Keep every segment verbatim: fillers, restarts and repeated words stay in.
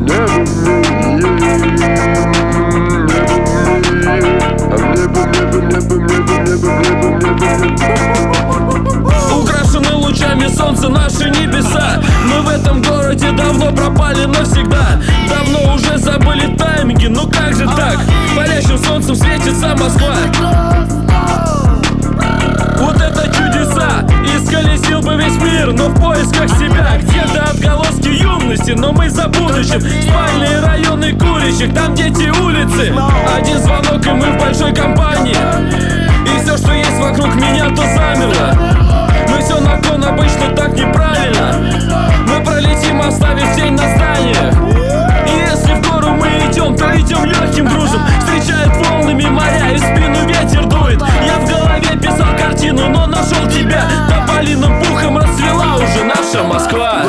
Украшены лучами солнца наши небеса. Мы в этом городе давно пропали навсегда. Давно уже забыли тайминги, ну как же так? Палящим солнцем светится Москва. Вот это чудеса! Исколесил бы весь мир, но в поисках себя. Где-то отголоски юности, но мы за будущим. Спальные районы курящих, там дети улицы. Один звонок и мы в большой компании. И все, что есть вокруг меня, то замерло. Мы все на кон, обычно так неправильно. Мы пролетим, оставив тень на зданиях. И если в гору мы идем, то идем легким грузом. Встречают волнами моря, и в спину ветер дует. Я в голове писал картину, но нашел тебя. Тополиным пухом расцвела уже наша Москва.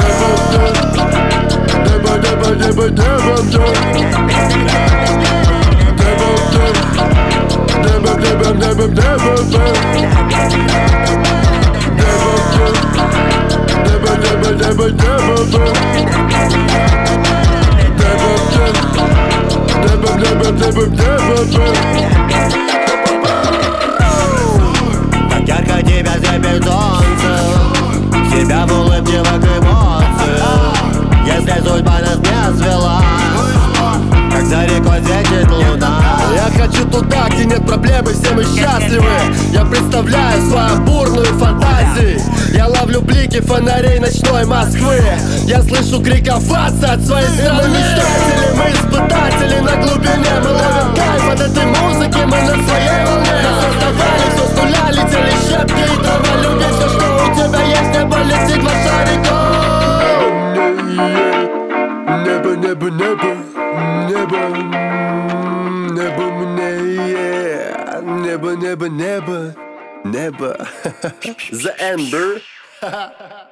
Как ярко тебя слепит солнце, тебя в улыбчивых эмоциях. Если судьба нас не свела, как за рекой светит луна. Я хочу туда, где нет проблемы, все мы счастливы. Я представляю свою бурную фантазию. Я ловлю блики фонарей ночной Москвы. Я слышу крик овации от своей страны. Мы мечтатели, мы испытатели на глубине. Мы ловим кайф от этой музыки, мы на своей волне. Нас создавали, все с нуля, летели щепки и трава. Люби все, что у тебя есть, небо летит во шариков. Небо, небо, небо, небо, небо мне, yeah. Небо, небо, небо, небо. The Ember.